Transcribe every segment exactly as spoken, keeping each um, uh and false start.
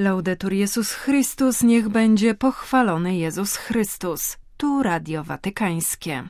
Laudetur Jezus Chrystus, niech będzie pochwalony Jezus Chrystus. Tu Radio Watykańskie.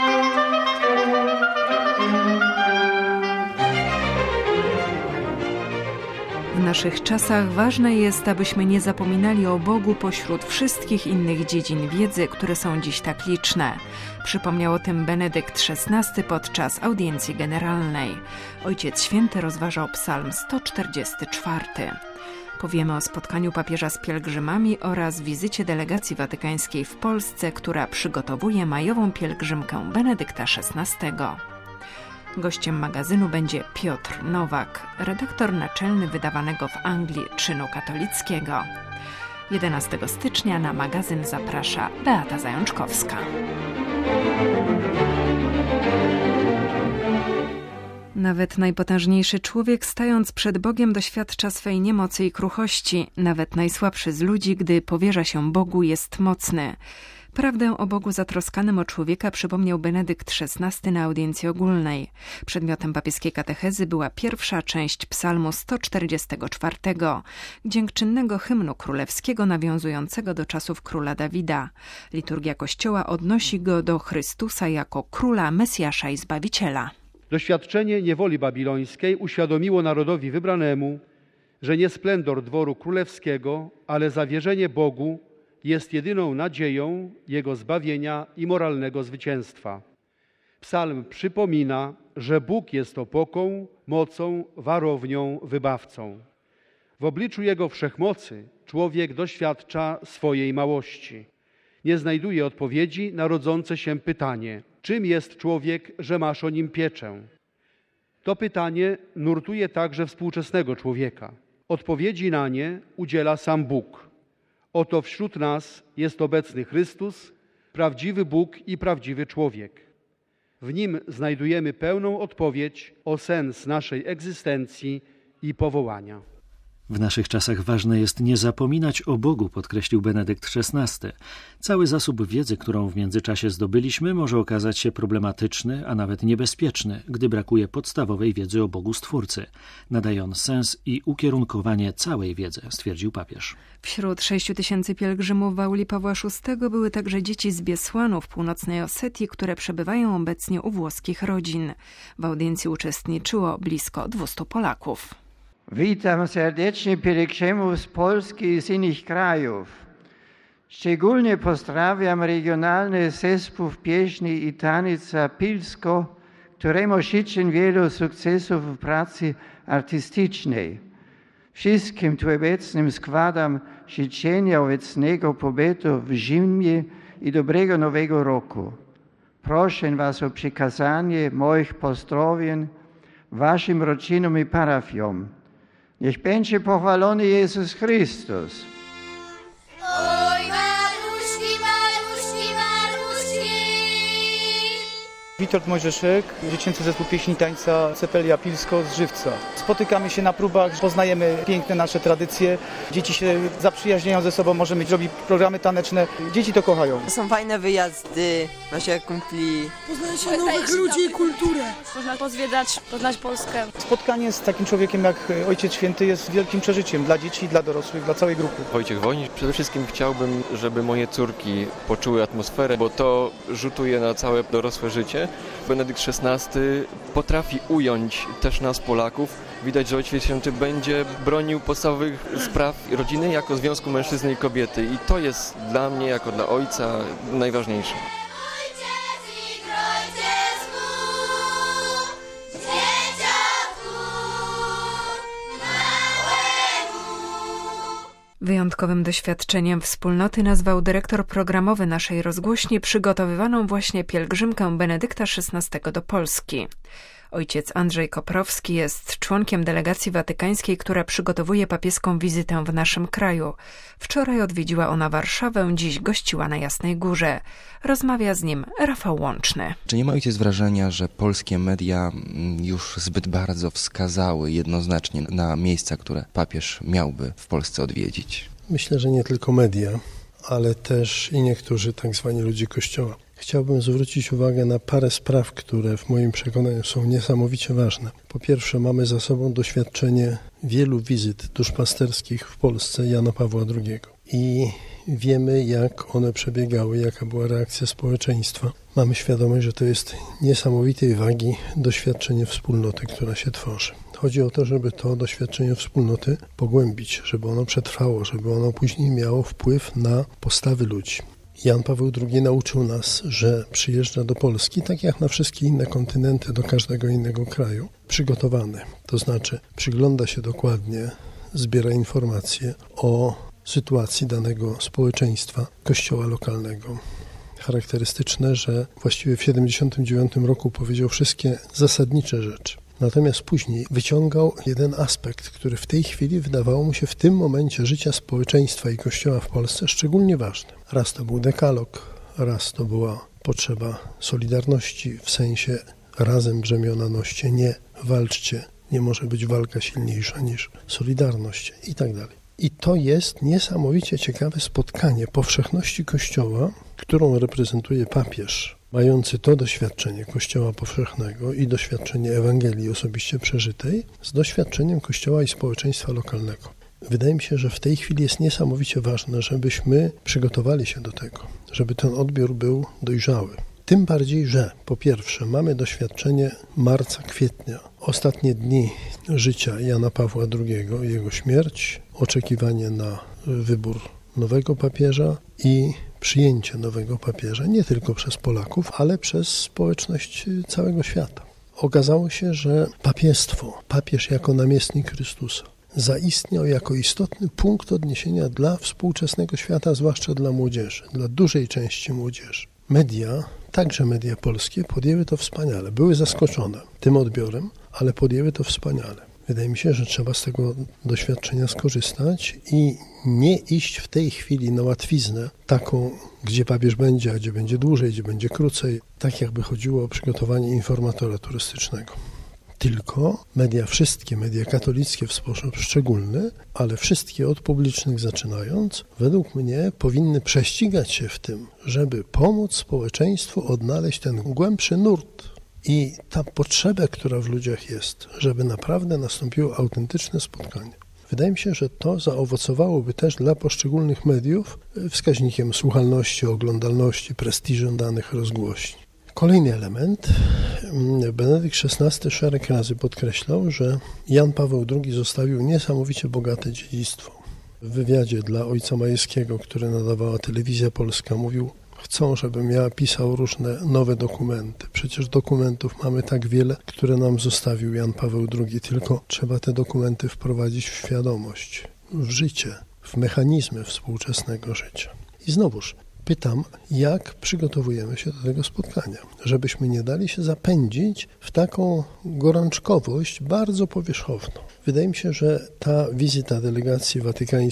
W naszych czasach ważne jest, abyśmy nie zapominali o Bogu pośród wszystkich innych dziedzin wiedzy, które są dziś tak liczne. Przypomniał o tym Benedykt szesnasty podczas audiencji generalnej. Ojciec Święty rozważał Psalm sto czterdziesty czwarty. Powiemy o spotkaniu papieża z pielgrzymami oraz wizycie delegacji watykańskiej w Polsce, która przygotowuje majową pielgrzymkę Benedykta szesnastego. Gościem magazynu będzie Piotr Nowak, redaktor naczelny wydawanego w Anglii Czynu Katolickiego. jedenastego stycznia na magazyn zaprasza Beata Zajączkowska. Nawet najpotężniejszy człowiek, stając przed Bogiem, doświadcza swej niemocy i kruchości. Nawet najsłabszy z ludzi, gdy powierza się Bogu, jest mocny. Prawdę o Bogu zatroskanym o człowieka przypomniał Benedykt szesnasty na audiencji ogólnej. Przedmiotem papieskiej katechezy była pierwsza część psalmu sto czterdziestego czwartego, dziękczynnego hymnu królewskiego nawiązującego do czasów króla Dawida. Liturgia Kościoła odnosi go do Chrystusa jako króla, Mesjasza i Zbawiciela. Doświadczenie niewoli babilońskiej uświadomiło narodowi wybranemu, że nie splendor dworu królewskiego, ale zawierzenie Bogu jest jedyną nadzieją Jego zbawienia i moralnego zwycięstwa. Psalm przypomina, że Bóg jest opoką, mocą, warownią, wybawcą. W obliczu Jego wszechmocy człowiek doświadcza swojej małości. Nie znajduje odpowiedzi na rodzące się pytanie: czym jest człowiek, że masz o nim pieczę? To pytanie nurtuje także współczesnego człowieka. Odpowiedzi na nie udziela sam Bóg. Oto wśród nas jest obecny Chrystus, prawdziwy Bóg i prawdziwy człowiek. W Nim znajdujemy pełną odpowiedź o sens naszej egzystencji i powołania. W naszych czasach ważne jest nie zapominać o Bogu, podkreślił Benedykt szesnasty. Cały zasób wiedzy, którą w międzyczasie zdobyliśmy, może okazać się problematyczny, a nawet niebezpieczny, gdy brakuje podstawowej wiedzy o Bogu Stwórcy. Nadaje on sens i ukierunkowanie całej wiedzy, stwierdził papież. Wśród sześciu tysięcy pielgrzymów w auli Pawła szóstego były także dzieci z Biesłanu w północnej Osetii, które przebywają obecnie u włoskich rodzin. W audiencji uczestniczyło blisko dwustu Polaków. Witam serdecznie pielgrzymów z Polski i z innych krajów. Szczególnie pozdrawiam regionalny zespół pieśni i tańca Pilsko, któremu życzę wielu sukcesów w pracy artystycznej. Wszystkim tu obecnym składam życzenia obecnego pobytu w Rzymie i dobrego nowego roku. Proszę Was o przekazanie moich pozdrowień Waszym rodzinom i parafiom. Niech będzie pochwalony Jezus Chrystus. Oj, Maruszki, Maruszki, Maruszki. Witold Mojżeszek, dziecięcy zespół pieśni i tańca Cepelia Pilsko z Żywca. Spotykamy się na próbach, poznajemy piękne nasze tradycje. Dzieci się zaprzyjaźniają ze sobą, możemy zrobić programy taneczne. Dzieci to kochają. Są fajne wyjazdy, naszych kumpli. Poznać się nowych ludzi i kulturę. Można pozwiedzać, poznać Polskę. Spotkanie z takim człowiekiem jak Ojciec Święty jest wielkim przeżyciem dla dzieci, dla dorosłych, dla całej grupy. Wojciech Wojnicz. Przede wszystkim chciałbym, żeby moje córki poczuły atmosferę, bo to rzutuje na całe dorosłe życie. Benedykt szesnasty potrafi ująć też nas, Polaków. Widać, że Ojciec Święty będzie bronił podstawowych spraw rodziny jako związku mężczyzny i kobiety. I to jest dla mnie, jako dla ojca, najważniejsze. Wyjątkowym doświadczeniem wspólnoty nazwał dyrektor programowy naszej rozgłośni przygotowywaną właśnie pielgrzymkę Benedykta szesnastego do Polski. Ojciec Andrzej Koprowski jest członkiem delegacji watykańskiej, która przygotowuje papieską wizytę w naszym kraju. Wczoraj odwiedziła ona Warszawę, dziś gościła na Jasnej Górze. Rozmawia z nim Rafał Łączny. Czy nie ma ojciec wrażenia, że polskie media już zbyt bardzo wskazały jednoznacznie na miejsca, które papież miałby w Polsce odwiedzić? Myślę, że nie tylko media, ale też i niektórzy tak zwani ludzie Kościoła. Chciałbym zwrócić uwagę na parę spraw, które w moim przekonaniu są niesamowicie ważne. Po pierwsze, mamy za sobą doświadczenie wielu wizyt duszpasterskich w Polsce Jana Pawła drugiego. I wiemy, jak one przebiegały, jaka była reakcja społeczeństwa. Mamy świadomość, że to jest niesamowitej wagi doświadczenie wspólnoty, która się tworzy. Chodzi o to, żeby to doświadczenie wspólnoty pogłębić, żeby ono przetrwało, żeby ono później miało wpływ na postawy ludzi. Jan Paweł drugi nauczył nas, że przyjeżdża do Polski, tak jak na wszystkie inne kontynenty, do każdego innego kraju, przygotowany. To znaczy przygląda się dokładnie, zbiera informacje o sytuacji danego społeczeństwa, kościoła lokalnego. Charakterystyczne, że właściwie w siedemdziesiątym dziewiątym roku powiedział wszystkie zasadnicze rzeczy. Natomiast później wyciągał jeden aspekt, który w tej chwili wydawało mu się w tym momencie życia społeczeństwa i Kościoła w Polsce szczególnie ważny. Raz to był dekalog, raz to była potrzeba solidarności w sensie razem brzemiona noście, nie walczcie, nie może być walka silniejsza niż solidarność i tak dalej. I to jest niesamowicie ciekawe spotkanie powszechności Kościoła, którą reprezentuje papież, mający to doświadczenie Kościoła powszechnego i doświadczenie Ewangelii osobiście przeżytej z doświadczeniem Kościoła i społeczeństwa lokalnego. Wydaje mi się, że w tej chwili jest niesamowicie ważne, żebyśmy przygotowali się do tego, żeby ten odbiór był dojrzały. Tym bardziej, że po pierwsze mamy doświadczenie marca, kwietnia, ostatnie dni życia Jana Pawła drugiego, jego śmierć, oczekiwanie na wybór nowego papieża i przyjęcie nowego papieża nie tylko przez Polaków, ale przez społeczność całego świata. Okazało się, że papiestwo, papież jako namiestnik Chrystusa, zaistniał jako istotny punkt odniesienia dla współczesnego świata, zwłaszcza dla młodzieży, dla dużej części młodzieży. Media, także media polskie, podjęły to wspaniale. Były zaskoczone tym odbiorem, ale podjęły to wspaniale. Wydaje mi się, że trzeba z tego doświadczenia skorzystać i nie iść w tej chwili na łatwiznę taką, gdzie papież będzie, a gdzie będzie dłużej, gdzie będzie krócej, tak jakby chodziło o przygotowanie informatora turystycznego. Tylko media, wszystkie media katolickie w sposób szczególny, ale wszystkie od publicznych zaczynając, według mnie powinny prześcigać się w tym, żeby pomóc społeczeństwu odnaleźć ten głębszy nurt i ta potrzeba, która w ludziach jest, żeby naprawdę nastąpiło autentyczne spotkanie. Wydaje mi się, że to zaowocowałoby też dla poszczególnych mediów wskaźnikiem słuchalności, oglądalności, prestiżu danych rozgłośni. Kolejny element. Benedykt szesnasty szereg razy podkreślał, że Jan Paweł drugi zostawił niesamowicie bogate dziedzictwo. W wywiadzie dla Ojca Majewskiego, który nadawała Telewizja Polska, mówił: chcą, żebym ja pisał różne nowe dokumenty. Przecież dokumentów mamy tak wiele, które nam zostawił Jan Paweł drugi, tylko trzeba te dokumenty wprowadzić w świadomość, w życie, w mechanizmy współczesnego życia. I znowuż pytam, jak przygotowujemy się do tego spotkania, żebyśmy nie dali się zapędzić w taką gorączkowość bardzo powierzchowną. Wydaje mi się, że ta wizyta delegacji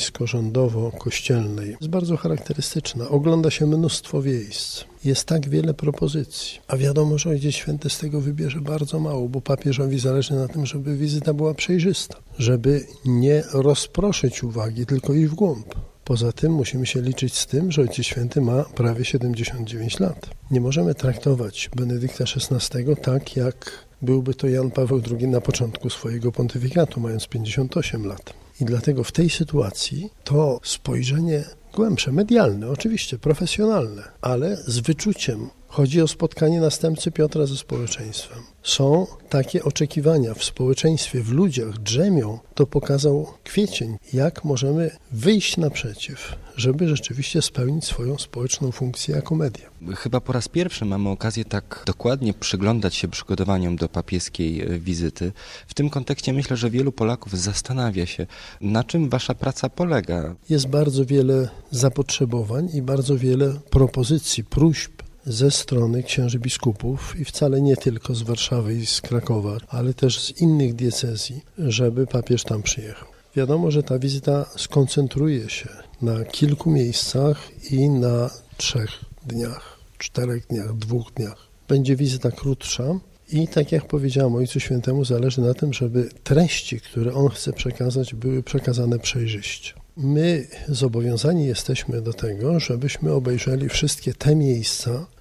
watykańsko-rządowo-kościelnej jest bardzo charakterystyczna. Ogląda się mnóstwo miejsc. Jest tak wiele propozycji, a wiadomo, że Ojciec Święty z tego wybierze bardzo mało, bo papieżowi zależy na tym, żeby wizyta była przejrzysta, żeby nie rozproszyć uwagi, tylko iść w głąb. Poza tym musimy się liczyć z tym, że Ojciec Święty ma prawie siedemdziesiąt dziewięć lat. Nie możemy traktować Benedykta szesnastego tak, jak byłby to Jan Paweł drugi na początku swojego pontyfikatu, mając pięćdziesiąt osiem lat. I dlatego w tej sytuacji to spojrzenie głębsze, medialne, oczywiście profesjonalne, ale z wyczuciem. Chodzi o spotkanie następcy Piotra ze społeczeństwem. Są takie oczekiwania w społeczeństwie, w ludziach drzemią. To pokazał kwiecień, jak możemy wyjść naprzeciw, żeby rzeczywiście spełnić swoją społeczną funkcję jako media. Chyba po raz pierwszy mamy okazję tak dokładnie przyglądać się przygotowaniom do papieskiej wizyty. W tym kontekście myślę, że wielu Polaków zastanawia się, na czym wasza praca polega. Jest bardzo wiele zapotrzebowań i bardzo wiele propozycji, próśb ze strony księży biskupów i wcale nie tylko z Warszawy i z Krakowa, ale też z innych diecezji, żeby papież tam przyjechał. Wiadomo, że ta wizyta skoncentruje się na kilku miejscach i na trzech dniach, czterech dniach, dwóch dniach. Będzie wizyta krótsza i tak jak powiedziałem Ojcu Świętemu, zależy na tym, żeby treści, które on chce przekazać, były przekazane przejrzyście. My zobowiązani jesteśmy do tego, żebyśmy obejrzeli wszystkie te miejsca,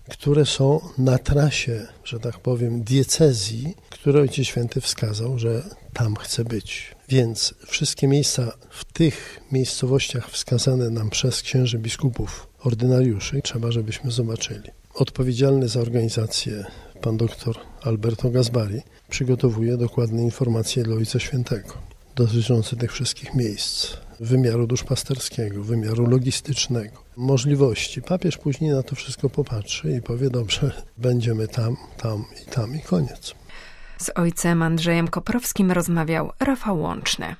które są na trasie, że tak powiem, diecezji, które Ojciec Święty wskazał, że tam chce być. Więc wszystkie miejsca w tych miejscowościach wskazane nam przez księży biskupów, ordynariuszy, trzeba, żebyśmy zobaczyli. Odpowiedzialny za organizację pan doktor Alberto Gasbari przygotowuje dokładne informacje dla Ojca Świętego dotyczące tych wszystkich miejsc, wymiaru duszpasterskiego, wymiaru logistycznego, możliwości. Papież później na to wszystko popatrzy i powie, dobrze, będziemy tam, tam i tam i koniec. Z ojcem Andrzejem Koprowskim rozmawiał Rafał Łączny.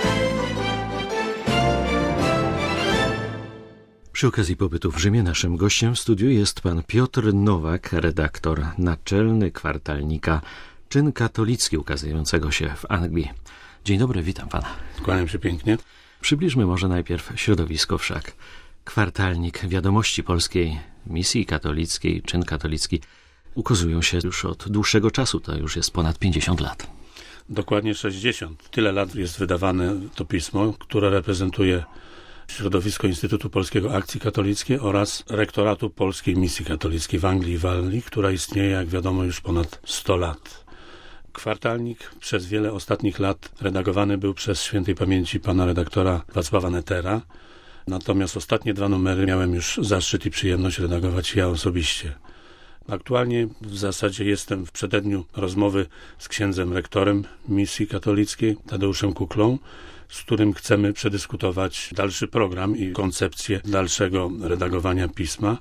Przy okazji pobytu w Rzymie naszym gościem w studiu jest pan Piotr Nowak, redaktor naczelny kwartalnika Czyn Katolicki ukazującego się w Anglii. Dzień dobry, witam pana. Kłaniam się pięknie. Przybliżmy może najpierw środowisko wszak. Kwartalnik Wiadomości Polskiej, Misji Katolickiej, Czyn Katolicki ukazują się już od dłuższego czasu, to już jest ponad pięćdziesiąt lat. Dokładnie sześćdziesiąt. Tyle lat jest wydawane to pismo, które reprezentuje środowisko Instytutu Polskiego Akcji Katolickiej oraz Rektoratu Polskiej Misji Katolickiej w Anglii i Walii, która istnieje, jak wiadomo, już ponad sto lat. Kwartalnik przez wiele ostatnich lat redagowany był przez świętej pamięci pana redaktora Wacława Netera, natomiast ostatnie dwa numery miałem już zaszczyt i przyjemność redagować ja osobiście. Aktualnie w zasadzie jestem w przededniu rozmowy z księdzem rektorem Misji Katolickiej, Tadeuszem Kuklą, z którym chcemy przedyskutować dalszy program i koncepcję dalszego redagowania pisma,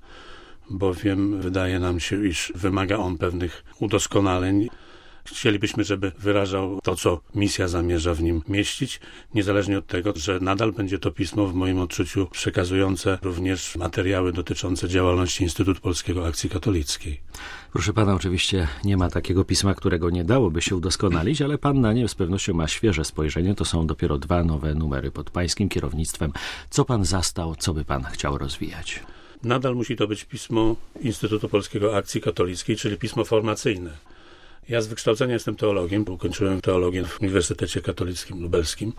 bowiem wydaje nam się, iż wymaga on pewnych udoskonaleń. Chcielibyśmy, żeby wyrażał to, co misja zamierza w nim mieścić, niezależnie od tego, że nadal będzie to pismo w moim odczuciu przekazujące również materiały dotyczące działalności Instytutu Polskiego Akcji Katolickiej. Proszę pana, oczywiście nie ma takiego pisma, którego nie dałoby się udoskonalić, ale pan na nie z pewnością ma świeże spojrzenie. To są dopiero dwa nowe numery pod pańskim kierownictwem. Co pan zastał, co by pan chciał rozwijać? Nadal musi to być pismo Instytutu Polskiego Akcji Katolickiej, czyli pismo formacyjne. Ja z wykształcenia jestem teologiem, ukończyłem teologię w Uniwersytecie Katolickim Lubelskim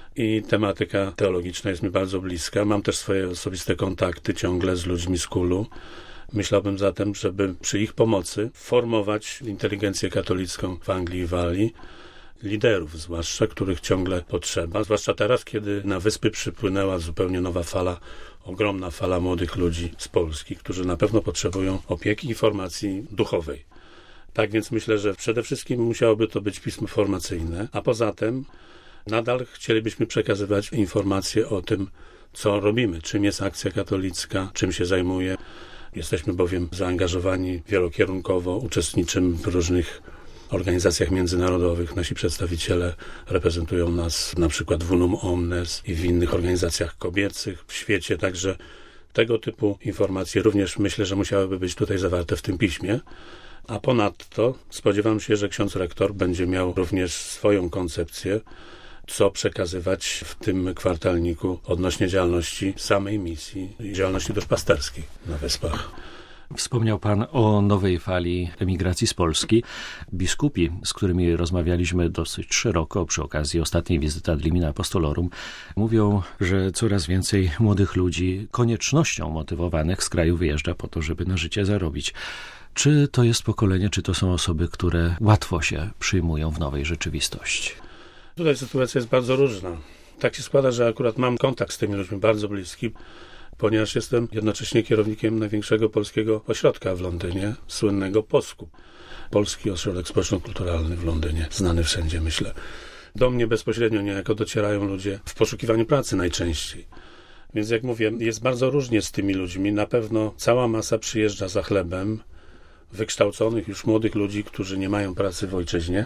i tematyka teologiczna jest mi bardzo bliska. Mam też swoje osobiste kontakty ciągle z ludźmi z kulu. Myślałbym zatem, żeby przy ich pomocy formować inteligencję katolicką w Anglii i Walii, liderów zwłaszcza, których ciągle potrzeba, zwłaszcza teraz, kiedy na wyspy przypłynęła zupełnie nowa fala, ogromna fala młodych ludzi z Polski, którzy na pewno potrzebują opieki i formacji duchowej. Tak więc myślę, że przede wszystkim musiałoby to być pismo formacyjne, a poza tym nadal chcielibyśmy przekazywać informacje o tym, co robimy, czym jest akcja katolicka, czym się zajmuje. Jesteśmy bowiem zaangażowani wielokierunkowo, uczestniczymy w różnych organizacjach międzynarodowych. Nasi przedstawiciele reprezentują nas na przykład w Unum Omnes i w innych organizacjach kobiecych w świecie, także tego typu informacje również myślę, że musiałyby być tutaj zawarte w tym piśmie. A ponadto spodziewam się, że ksiądz rektor będzie miał również swoją koncepcję, co przekazywać w tym kwartalniku odnośnie działalności samej misji i działalności duszpasterskiej na Wyspach. Wspomniał pan o nowej fali emigracji z Polski. Biskupi, z którymi rozmawialiśmy dosyć szeroko przy okazji ostatniej wizyty Ad Limina Apostolorum, mówią, że coraz więcej młodych ludzi koniecznością motywowanych z kraju wyjeżdża po to, żeby na życie zarobić. Czy to jest pokolenie, czy to są osoby, które łatwo się przyjmują w nowej rzeczywistości? Tutaj sytuacja jest bardzo różna. Tak się składa, że akurat mam kontakt z tymi ludźmi bardzo bliski, ponieważ jestem jednocześnie kierownikiem największego polskiego ośrodka w Londynie, słynnego Posku. Polski Ośrodek Społeczno-Kulturalny w Londynie, znany wszędzie, myślę. Do mnie bezpośrednio niejako docierają ludzie w poszukiwaniu pracy najczęściej. Więc jak mówię, jest bardzo różnie z tymi ludźmi. Na pewno cała masa przyjeżdża za chlebem, wykształconych już młodych ludzi, którzy nie mają pracy w ojczyźnie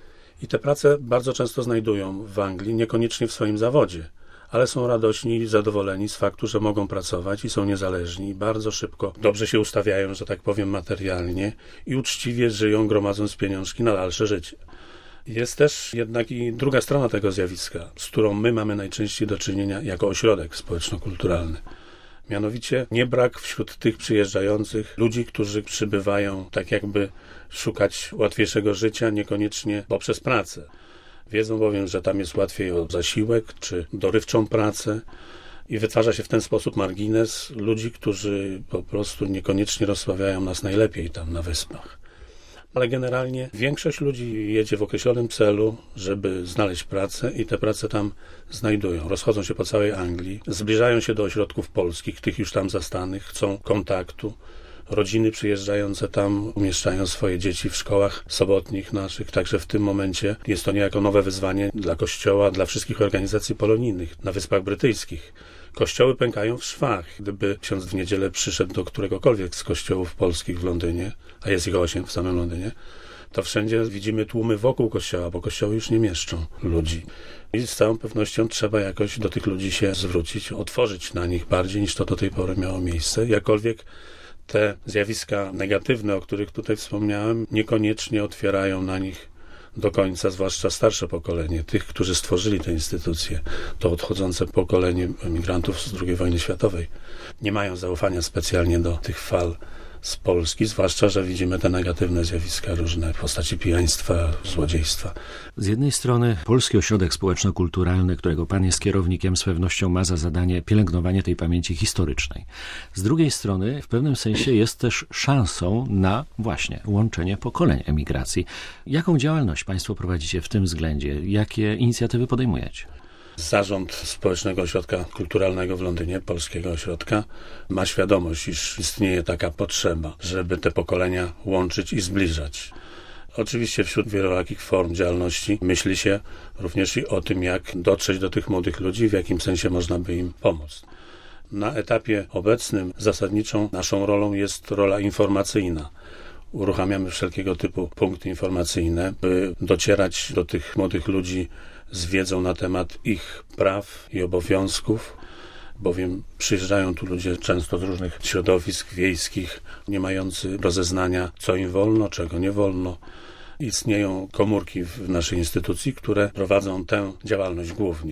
i te prace bardzo często znajdują w Anglii, niekoniecznie w swoim zawodzie, ale są radośni i zadowoleni z faktu, że mogą pracować i są niezależni i bardzo szybko dobrze się ustawiają, że tak powiem, materialnie i uczciwie żyją, gromadząc pieniążki na dalsze życie. Jest też jednak i druga strona tego zjawiska, z którą my mamy najczęściej do czynienia jako ośrodek społeczno-kulturalny. Mianowicie nie brak wśród tych przyjeżdżających ludzi, którzy przybywają tak jakby szukać łatwiejszego życia, niekoniecznie poprzez pracę. Wiedzą bowiem, że tam jest łatwiej o zasiłek czy dorywczą pracę I wytwarza się w ten sposób margines ludzi, którzy po prostu niekoniecznie rozsławiają nas najlepiej tam na wyspach. Ale generalnie większość ludzi jedzie w określonym celu, żeby znaleźć pracę i te prace tam znajdują. Rozchodzą się po całej Anglii, zbliżają się do ośrodków polskich, tych już tam zastanych, chcą kontaktu. Rodziny przyjeżdżające tam umieszczają swoje dzieci w szkołach sobotnich naszych, także w tym momencie jest to niejako nowe wyzwanie dla Kościoła, dla wszystkich organizacji polonijnych na Wyspach Brytyjskich. Kościoły pękają w szwach. Gdyby ksiądz w niedzielę przyszedł do któregokolwiek z kościołów polskich w Londynie, a jest ich osiem w samym Londynie, to wszędzie widzimy tłumy wokół kościoła, bo kościoły już nie mieszczą ludzi. I z całą pewnością trzeba jakoś do tych ludzi się zwrócić, otworzyć na nich bardziej niż to do tej pory miało miejsce. Jakkolwiek te zjawiska negatywne, o których tutaj wspomniałem, niekoniecznie otwierają na nich do końca, zwłaszcza starsze pokolenie, tych, którzy stworzyli te instytucje, to odchodzące pokolenie emigrantów z drugiej wojny światowej. Nie mają zaufania specjalnie do tych fal z Polski, zwłaszcza, że widzimy te negatywne zjawiska różne w postaci pijaństwa, złodziejstwa. Z jednej strony Polski Ośrodek Społeczno-Kulturalny, którego pan jest kierownikiem, z pewnością ma za zadanie pielęgnowanie tej pamięci historycznej. Z drugiej strony w pewnym sensie jest też szansą na właśnie łączenie pokoleń emigracji. Jaką działalność państwo prowadzicie w tym względzie? Jakie inicjatywy podejmujecie? Zarząd Społecznego Ośrodka Kulturalnego w Londynie, Polskiego Ośrodka, ma świadomość, iż istnieje taka potrzeba, żeby te pokolenia łączyć i zbliżać. Oczywiście wśród wielorakich form działalności myśli się również i o tym, jak dotrzeć do tych młodych ludzi, w jakim sensie można by im pomóc. Na etapie obecnym zasadniczą naszą rolą jest rola informacyjna. Uruchamiamy wszelkiego typu punkty informacyjne, by docierać do tych młodych ludzi z wiedzą na temat ich praw i obowiązków, bowiem przyjeżdżają tu ludzie często z różnych środowisk wiejskich, nie mający rozeznania, co im wolno, czego nie wolno. Istnieją komórki w naszej instytucji, które prowadzą tę działalność głównie.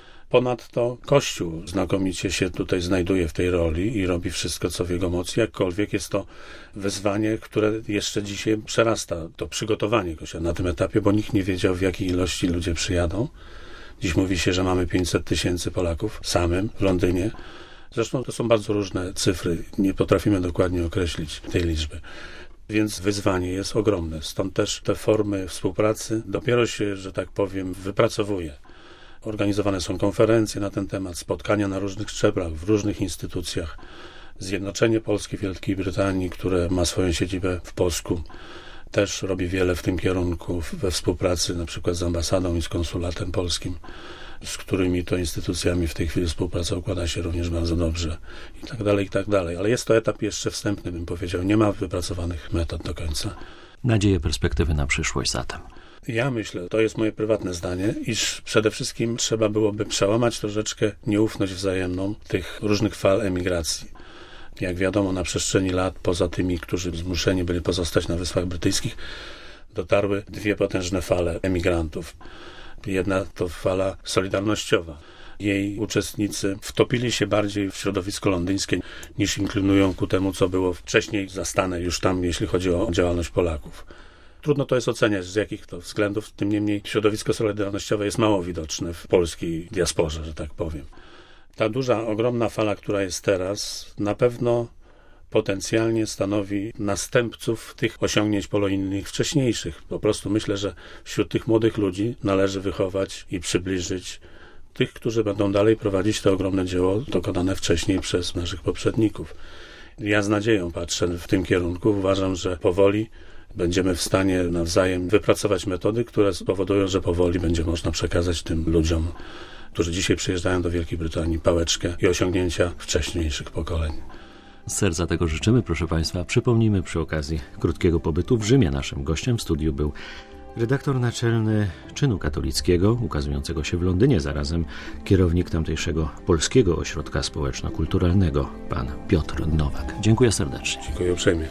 Ponadto Kościół znakomicie się tutaj znajduje w tej roli i robi wszystko, co w jego mocy, jakkolwiek jest to wyzwanie, które jeszcze dzisiaj przerasta to przygotowanie Kościoła na tym etapie, bo nikt nie wiedział, w jakiej ilości ludzie przyjadą. Dziś mówi się, że mamy pięćset tysięcy Polaków samym w Londynie. Zresztą to są bardzo różne cyfry, nie potrafimy dokładnie określić tej liczby. Więc wyzwanie jest ogromne. Stąd też te formy współpracy dopiero się, że tak powiem, wypracowuje. Organizowane są konferencje na ten temat, spotkania na różnych szczeblach, w różnych instytucjach. Zjednoczenie Polski w Wielkiej Brytanii, które ma swoją siedzibę w Płocku, też robi wiele w tym kierunku we współpracy na przykład z ambasadą i z konsulatem polskim, z którymi to instytucjami w tej chwili współpraca układa się również bardzo dobrze i tak dalej, i tak dalej. Ale jest to etap jeszcze wstępny, bym powiedział. Nie ma wypracowanych metod do końca. Nadzieje, perspektywy na przyszłość zatem. Ja myślę, to jest moje prywatne zdanie, iż przede wszystkim trzeba byłoby przełamać troszeczkę nieufność wzajemną tych różnych fal emigracji. Jak wiadomo, na przestrzeni lat, poza tymi, którzy zmuszeni byli pozostać na Wyspach Brytyjskich, dotarły dwie potężne fale emigrantów. Jedna to fala solidarnościowa. Jej uczestnicy wtopili się bardziej w środowisko londyńskie, niż inklinują ku temu, co było wcześniej zastane już tam, jeśli chodzi o działalność Polaków. Trudno to jest oceniać, z jakich to względów, tym niemniej środowisko solidarnościowe jest mało widoczne w polskiej diasporze, że tak powiem. Ta duża, ogromna fala, która jest teraz, na pewno potencjalnie stanowi następców tych osiągnięć polonijnych wcześniejszych. Po prostu myślę, że wśród tych młodych ludzi należy wychować i przybliżyć tych, którzy będą dalej prowadzić to ogromne dzieło dokonane wcześniej przez naszych poprzedników. Ja z nadzieją patrzę w tym kierunku. Uważam, że powoli będziemy w stanie nawzajem wypracować metody, które spowodują, że powoli będzie można przekazać tym ludziom, którzy dzisiaj przyjeżdżają do Wielkiej Brytanii, pałeczkę i osiągnięcia wcześniejszych pokoleń. Z serca tego życzymy, proszę Państwa. Przypomnijmy przy okazji krótkiego pobytu w Rzymie. Naszym gościem w studiu był redaktor naczelny Czynu Katolickiego, ukazującego się w Londynie, zarazem kierownik tamtejszego Polskiego Ośrodka Społeczno-Kulturalnego, pan Piotr Nowak. Dziękuję serdecznie. Dziękuję uprzejmie.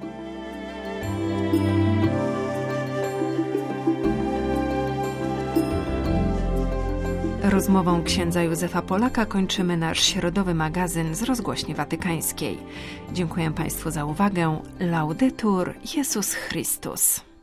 Rozmową księdza Józefa Polaka kończymy nasz środowy magazyn z Rozgłośni Watykańskiej. Dziękuję Państwu za uwagę. Laudetur Jezus Chrystus.